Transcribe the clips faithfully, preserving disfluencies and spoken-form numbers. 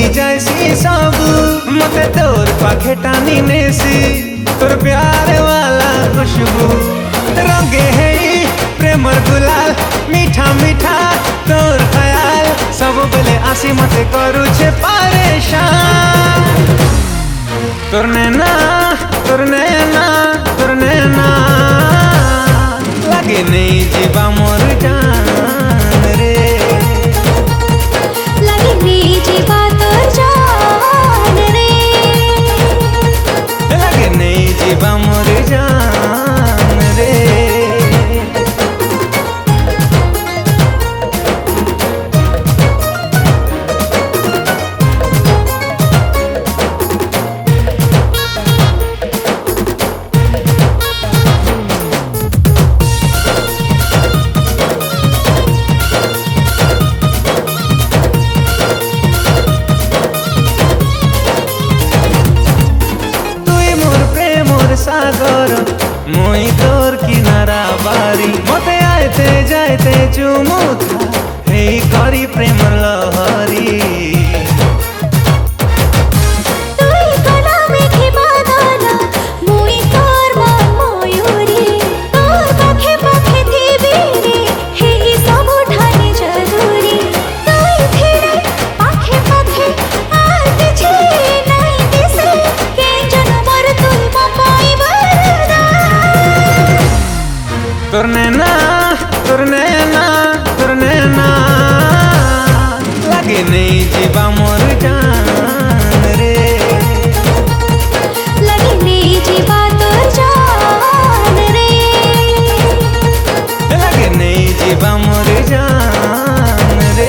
जैसी सब मते तोर पाखे टानी नेसी तोर प्यार वाला खुशबू रंगे है प्रेमर गुलाल मीठा मीठा तोर ख्याल सब बेले आसी मते करू छे परेशान तोर नैना तोर नैना तोर नैना लगे नहीं जीवा मोर जान रे लगे नहीं जीवा तोर जान रे लगे नहीं जीवा मोर जान रे सागर मुई तोर किनारा बारी मते आयते जायते चुमु था हे करी प्रेम लहरी तोर नैना तोर नैना तोर नैना लगे नहीं जीवा मोर जान रे लगे नहीं जीवा तोर जान रे लगे नहीं जीवा मोर जान रे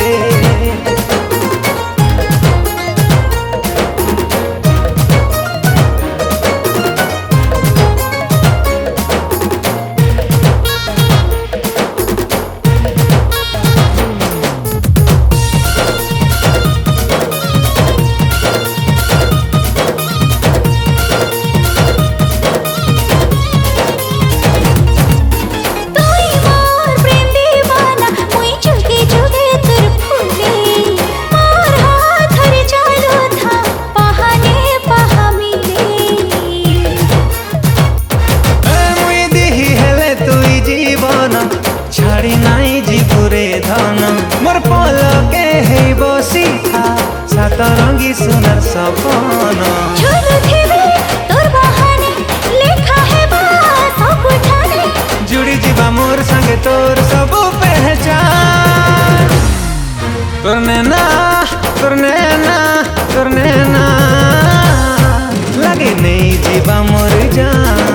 छाड़ी नाई जीपुरे धन मोर पलके हे बसी था सात रंगी सुनर सपन तोर बहाने लेखा है सब ठाने जुड़ी जीवा मोर संगे तोर सब पहचान तोर नैना तोर नैना तोर नैना लगे नहीं जीवा मोर जान।